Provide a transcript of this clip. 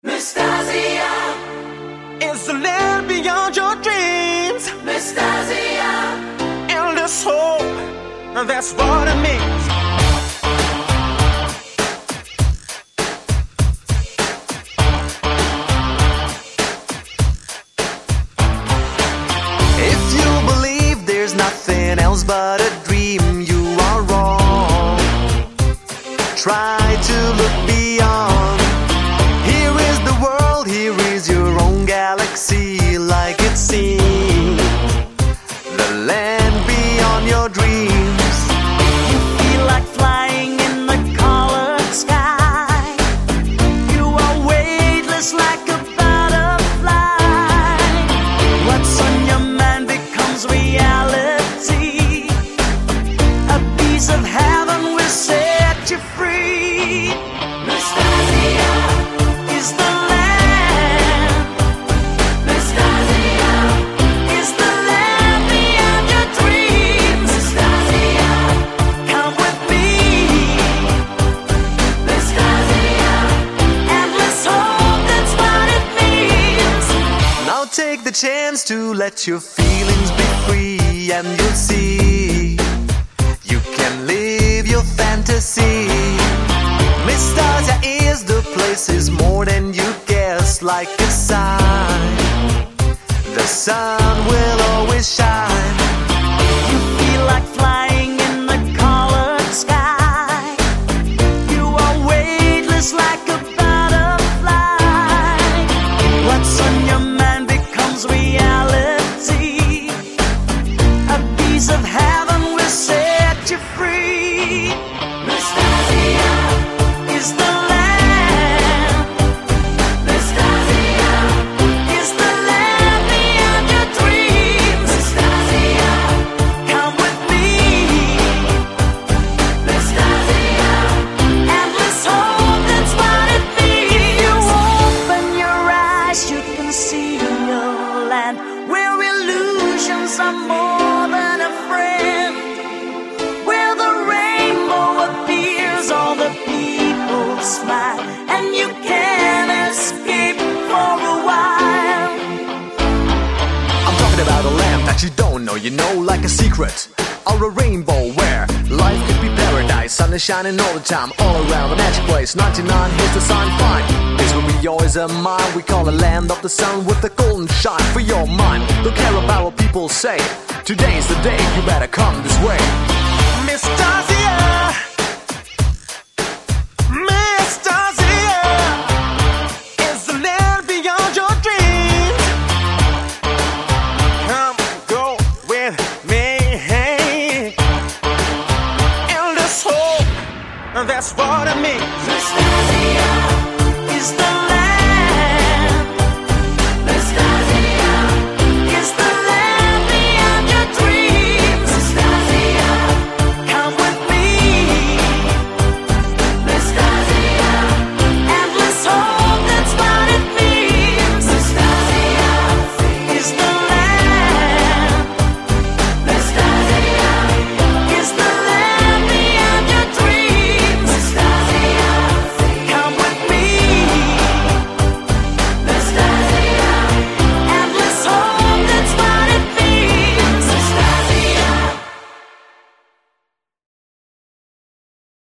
Nastasia is the land beyond your dreams. Nastasia, Endless hope, that's what it means. If you believe there's nothing else but a dream, you are wrong. Try to look beyond. Here is the world, here is your own galaxy, like it seems. The land beyond your dreams. You feel like flying in the colored sky. You are weightless like a butterfly. What's on your mind becomes reality. A piece of heaven will set you free. Nastasia Is the land, Nastasia, is the land beyond your dreams. Nastasia, Come with me, Nastasia, endless hope, that's what it means. Now take the chance to let your feelings be free, and you'll see you can live your fantasy. Nastasia is the place, is more than you guess, like a sign. The sun will always shine. You feel like flying in the colored sky. You are weightless like a butterfly. What's on your mind becomes reality. A piece of heaven will set you free. Nastasia, Is the land, Nastasia, is the land beyond your dreams. Nastasia, Come with me, Nastasia, endless hope, that's what it means. If you open your eyes, you can see your land, where illusions are more than a friend, where the rainbow appears, all the people smile, and you can't escape for a while. I'm talking about a land that you don't know, you know, like a secret, or a rainbow where life could be paradise. Sun is shining all the time, all around the magic place. 99, here's the sign, fine. This will be yours and mine. We call the land of the sun with the golden shine for your mind. Don't care about what people say. Today's the day, you better come this way. Nastasia.